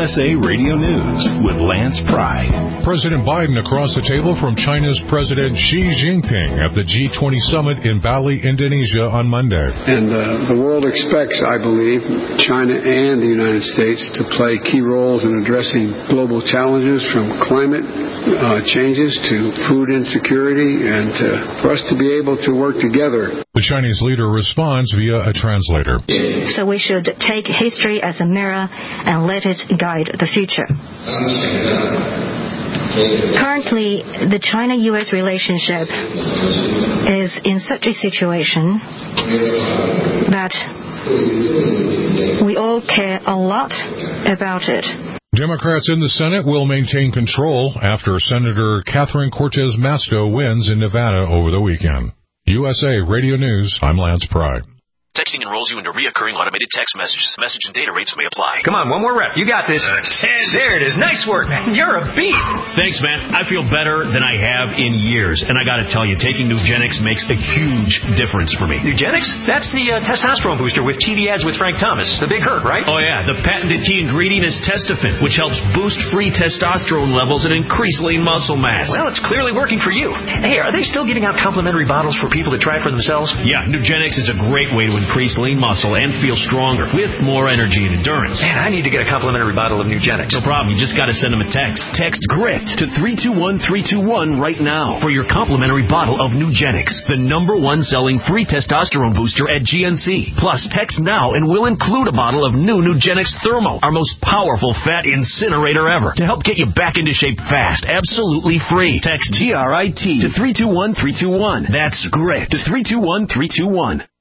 USA Radio News with Lance Pry. President Biden across the table from China's President Xi Jinping at the G20 summit in Bali, Indonesia on Monday. And the world expects, I believe, China and the United States to play key roles in addressing global challenges from climate changes to food insecurity and for us to be able to work together. The Chinese leader responds via a translator. So we should take history as a mirror and let it guide the future. Currently, the China-U.S. relationship is in such a situation that we all care a lot about it. Democrats in the Senate will maintain control after Senator Catherine Cortez Masto wins in Nevada over the weekend. USA Radio News, I'm Lance Pry. Texting enrolls you into reoccurring automated text messages. Message and data rates may apply. Come on, one more rep. You got this. 10. There it is. Nice work, man. You're a beast. Thanks, man. I feel better than I have in years. And I got to tell you, taking Nugenix makes a huge difference for me. Nugenix? That's the testosterone booster with TV ads with Frank Thomas. The big hurt, right? Oh, yeah. The patented key ingredient is Testofen, which helps boost free testosterone levels and increase lean muscle mass. Well, it's clearly working for you. Hey, are they still giving out complimentary bottles for people to try for themselves? Yeah, Nugenix is a great way to increase lean muscle and feel stronger with more energy and endurance. Man, I need to get a complimentary bottle of Nugenix. No problem. You just got to send them a text. Text GRIT to 321321 right now for your complimentary bottle of Nugenix, the #1 selling free testosterone booster at GNC. Plus, text now and we'll include a bottle of new Nugenix Thermo, our most powerful fat incinerator ever, to help get you back into shape fast, absolutely free. Text GRIT to 321321. That's GRIT to 321321.